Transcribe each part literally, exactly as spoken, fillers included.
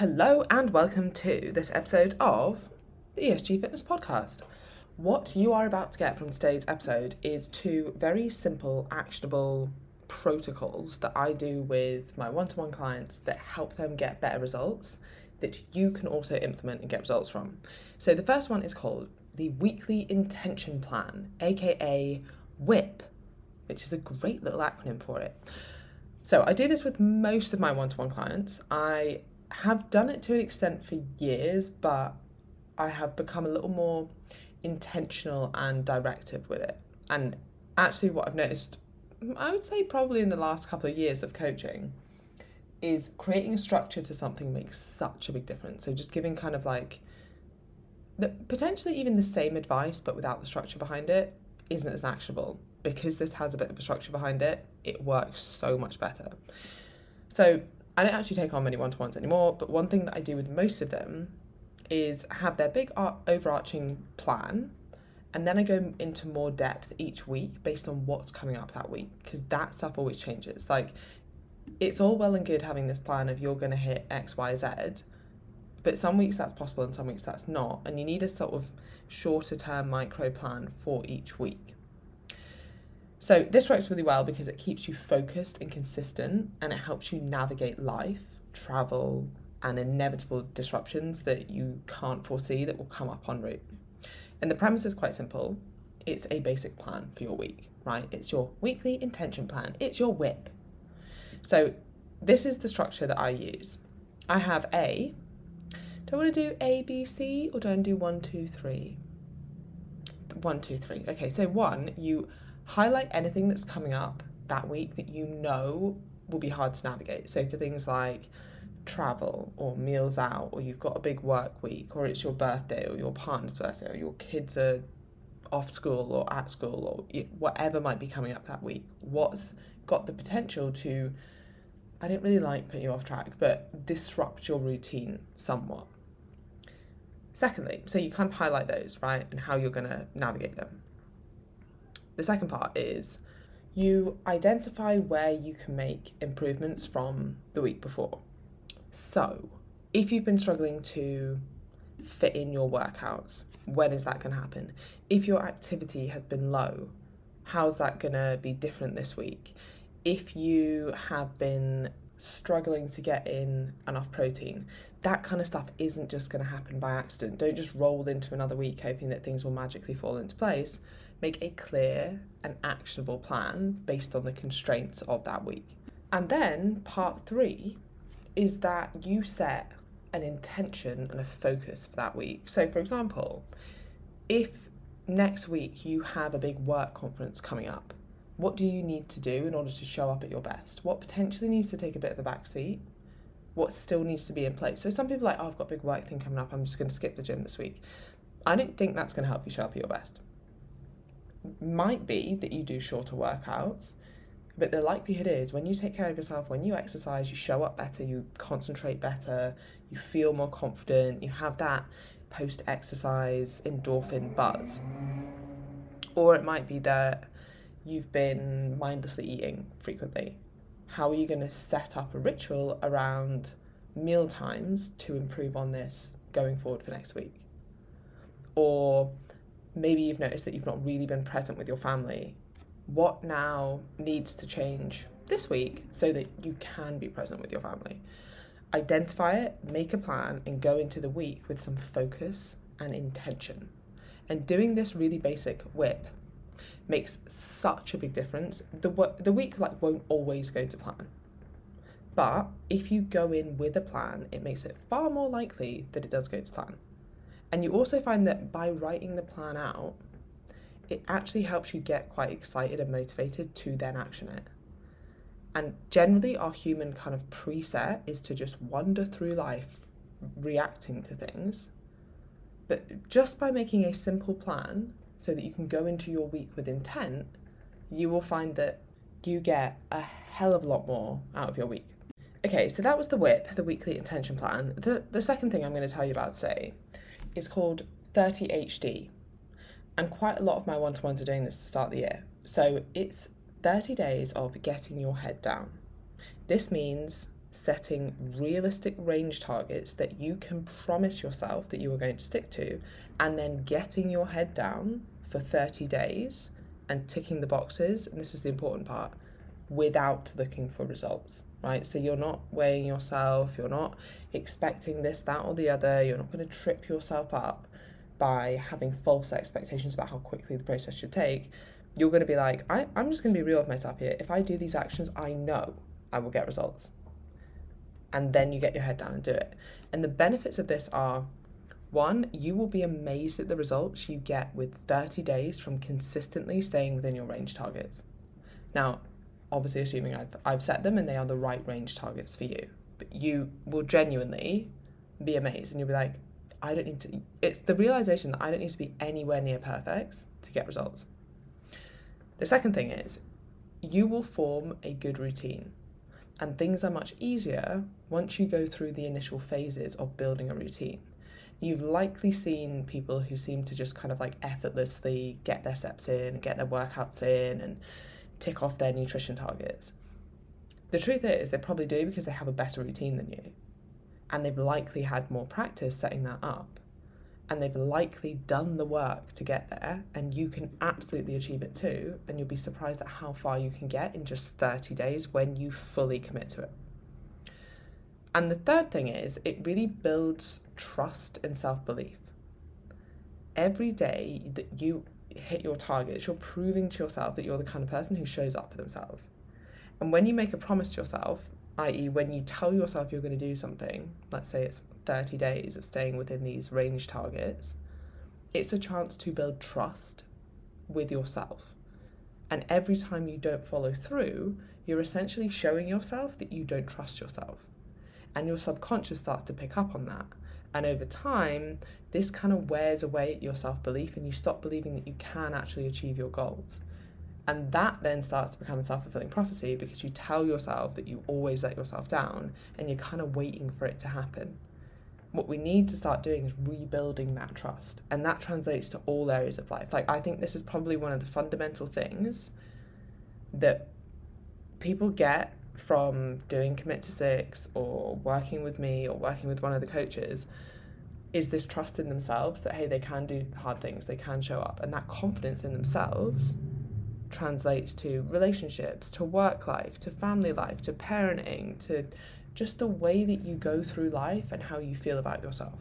Hello and welcome to this episode of the E S G Fitness Podcast. What you are about to get from today's episode is two very simple, actionable protocols that I do with my one-to-one clients that help them get better results that you can also implement and get results from. So the first one is called the Weekly Intention Plan, aka WIP, which is a great little acronym for it. So I do this with most of my one-to-one clients. I have done it to an extent for years, but I have become a little more intentional and directive with it. And actually what I've noticed, I would say probably in the last couple of years of coaching, is creating a structure to something makes such a big difference. So just giving kind of like, the, potentially even the same advice, but without the structure behind it, isn't as actionable. Because this has a bit of a structure behind it, it works so much better. So I don't actually take on many one-to-ones anymore, but one thing that I do with most of them is have their big overarching plan, and then I go into more depth each week based on what's coming up that week, because that stuff always changes. Like, it's all well and good having this plan of you're going to hit X, Y, Z, but some weeks that's possible and some weeks that's not, and you need a sort of shorter term micro plan for each week. So this works really well because it keeps you focused and consistent, and it helps you navigate life, travel, and inevitable disruptions that you can't foresee that will come up en route. And the premise is quite simple. It's a basic plan for your week, right? It's your weekly intention plan. It's your WIP. So this is the structure that I use. I have A. Do I want to do A, B, C, or do I want to do one, two, three? One, two, three. Okay, so one, you highlight anything that's coming up that week that you know will be hard to navigate. So for things like travel or meals out, or you've got a big work week, or it's your birthday or your partner's birthday, or your kids are off school or at school, or whatever might be coming up that week, what's got the potential to, I don't really like putting you off track, but disrupt your routine somewhat. Secondly, so you kind of highlight those, right, and how you're going to navigate them. The second part is you identify where you can make improvements from the week before. So if you've been struggling to fit in your workouts, when is that going to happen? If your activity has been low, how's that going to be different this week? If you have been struggling to get in enough protein, that kind of stuff isn't just going to happen by accident. Don't just roll into another week hoping that things will magically fall into place. Make a clear and actionable plan based on the constraints of that week. And then part three is that you set an intention and a focus for that week. So for example, if next week you have a big work conference coming up, what do you need to do in order to show up at your best? What potentially needs to take a bit of a back seat? What still needs to be in place? So some people are like, oh, I've got a big work thing coming up, I'm just going to skip the gym this week. I don't think that's going to help you show up at your best. Might be that you do shorter workouts, but the likelihood is when you take care of yourself, when you exercise, you show up better, you concentrate better, you feel more confident, you have that post-exercise endorphin buzz. Or it might be that you've been mindlessly eating frequently. How are you going to set up a ritual around meal times to improve on this going forward for next week? Or maybe you've noticed that you've not really been present with your family. What now needs to change this week so that you can be present with your family? Identify it, make a plan, and go into the week with some focus and intention. And doing this really basic WIP makes such a big difference. The the week like won't always go to plan. But if you go in with a plan, it makes it far more likely that it does go to plan. And you also find that by writing the plan out, it actually helps you get quite excited and motivated to then action it. And generally our human kind of preset is to just wander through life reacting to things. But just by making a simple plan so that you can go into your week with intent, you will find that you get a hell of a lot more out of your week. Okay, so that was the WIP, the weekly intention plan. The, the second thing I'm going to tell you about today is called thirty H D. And quite a lot of my one-to-ones are doing this to start the year. So it's thirty days of getting your head down. This means setting realistic range targets that you can promise yourself that you are going to stick to, and then getting your head down for thirty days and ticking the boxes, and this is the important part, without looking for results, right? So you're not weighing yourself, you're not expecting this, that, or the other, you're not going to trip yourself up by having false expectations about how quickly the process should take. You're going to be like, I, I'm just going to be real with myself here. If I do these actions, I know I will get results. And then you get your head down and do it. And the benefits of this are, one, you will be amazed at the results you get with thirty days from consistently staying within your range targets. Now, obviously assuming I've, I've set them and they are the right range targets for you, but you will genuinely be amazed and you'll be like, I don't need to, it's the realization that I don't need to be anywhere near perfect to get results. The second thing is, you will form a good routine, and things are much easier once you go through the initial phases of building a routine. You've likely seen people who seem to just kind of like effortlessly get their steps in, get their workouts in, and tick off their nutrition targets. The truth is, they probably do because they have a better routine than you, and they've likely had more practice setting that up, and they've likely done the work to get there, and you can absolutely achieve it too, and you'll be surprised at how far you can get in just thirty days when you fully commit to it. And the third thing is, it really builds trust and self-belief. Every day that you hit your targets, you're proving to yourself that you're the kind of person who shows up for themselves. And when you make a promise to yourself, that is when you tell yourself you're going to do something, let's say it's thirty days of staying within these range targets, it's a chance to build trust with yourself. And every time you don't follow through, you're essentially showing yourself that you don't trust yourself. And your subconscious starts to pick up on that. And over time, this kind of wears away at your self-belief, and you stop believing that you can actually achieve your goals. And that then starts to become a self-fulfilling prophecy, because you tell yourself that you always let yourself down, and you're kind of waiting for it to happen. What we need to start doing is rebuilding that trust. And that translates to all areas of life. Like, I think this is probably one of the fundamental things that people get from doing Commit to Six or working with me or working with one of the coaches, is this trust in themselves that, hey, they can do hard things, they can show up. And that confidence in themselves translates to relationships, to work life, to family life, to parenting, to just the way that you go through life and how you feel about yourself.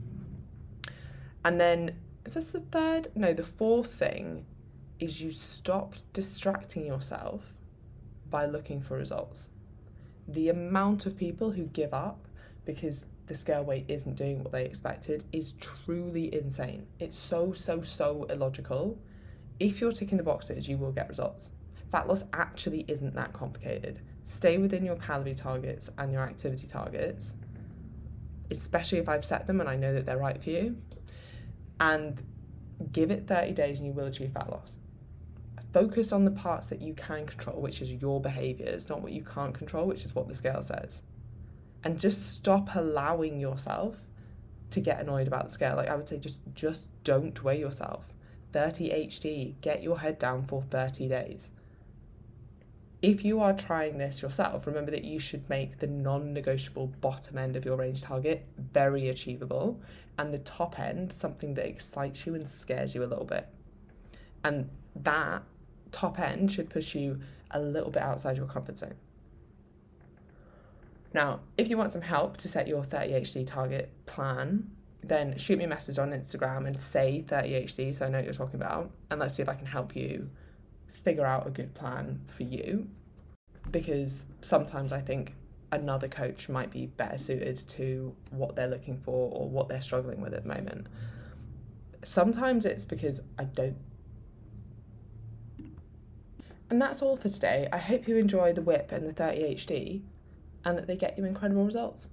And then, is this the third? No, the fourth thing is you stop distracting yourself by looking for results. The amount of people who give up because the scale weight isn't doing what they expected is truly insane. It's so, so, so illogical. If you're ticking the boxes, you will get results. Fat loss actually isn't that complicated. Stay within your calorie targets and your activity targets, especially if I've set them and I know that they're right for you, and give it thirty days and you will achieve fat loss. Focus on the parts that you can control, which is your behaviours, not what you can't control, which is what the scale says. And just stop allowing yourself to get annoyed about the scale. Like, I would say just, just don't weigh yourself. thirty H D, get your head down for thirty days. If you are trying this yourself, remember that you should make the non-negotiable bottom end of your range target very achievable, and the top end something that excites you and scares you a little bit. And that top end should push you a little bit outside your comfort zone. Now, if you want some help to set your thirty H D target plan, then shoot me a message on Instagram and say thirty H D so I know what you're talking about, and let's see if I can help you figure out a good plan for you, because sometimes I think another coach might be better suited to what they're looking for or what they're struggling with at the moment. Sometimes it's because I don't. And that's all for today. I hope you enjoy the whip and the thirty H D and that they get you incredible results.